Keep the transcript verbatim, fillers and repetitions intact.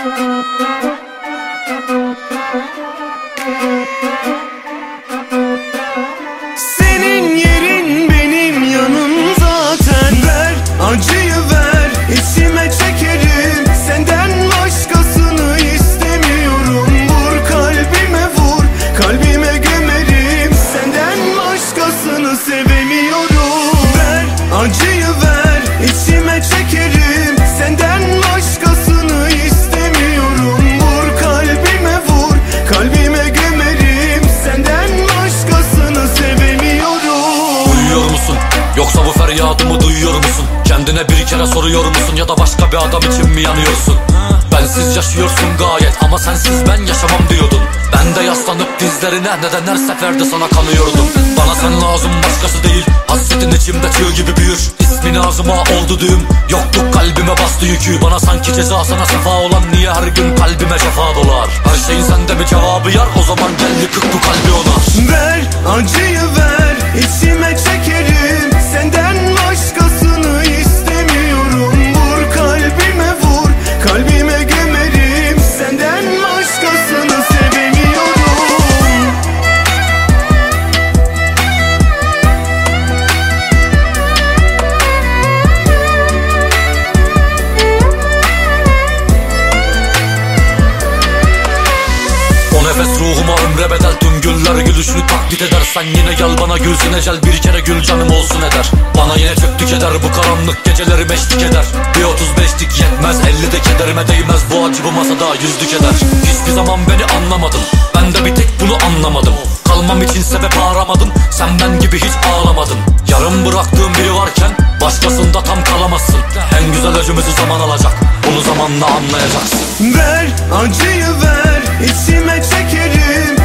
Senin yerin benim yanım zaten. Ver acıyı ver, içime çekerim. Senden başkasını istemiyorum. Vur kalbime vur, kalbime gömerim. Senden başkasını sevemiyorum. Ver acıyı ver, içime çekerim. Senden başkasını istemiyorum. Vur kalbime vur, kalbime gömerim. Senden başkasını sevemiyorum. Uyuyor musun? Yoksa bu feryadımı duyuyor musun? Kendine bir kere soruyor musun? Ya da başka bir adam için mi yanıyorsun? Bensiz yaşıyorsun gayet ama sensiz ben yaşamam diyordun. Ben de yaslanıp dizlerine neden her seferde sana kanıyordum. Bana sen lazım başkası değil. Hasretin içimde çığ gibi büyür. İsmin ağzıma oldu düğüm. Yokluk kalbime bastı yükü. Bana sanki ceza sana sefa olan. Niye her gün kalbime cefa dolar? Her şeyin sende mi cevabı yar? O zaman gel yıkık bu kalbi ona. Ver acıyı ver, içime çekerim. Senden başkasını istemiyorum. Vur kalbime vur, kalbime gömerim. Senden başkasını sevemiyorum. O nefes ruhuma ömre bedel. Tüm güller gülüşünü taklit eder. Sen yine gel bana gülsün ecel. Bir kere gül canım olsun eder. Bana yine çöktü keder. Bu karanlık gecelerim eşlik eder. Bir otuz beşlik yetmez, elli de kederime değmez. Bu acı bu masada yüzdük eder. Hiçbir zaman beni anlamadın. Ben de bir tek bunu anlamadım. Kalmam için sebep aramadım. Sen ben gibi hiç ağlamadın. Yarım bıraktığım biri varken başkasında tam kalamazsın. En güzel acımızı zaman alacak. Bunu zamanla anlayacaksın. Ver acıyı ver, içime çekerim.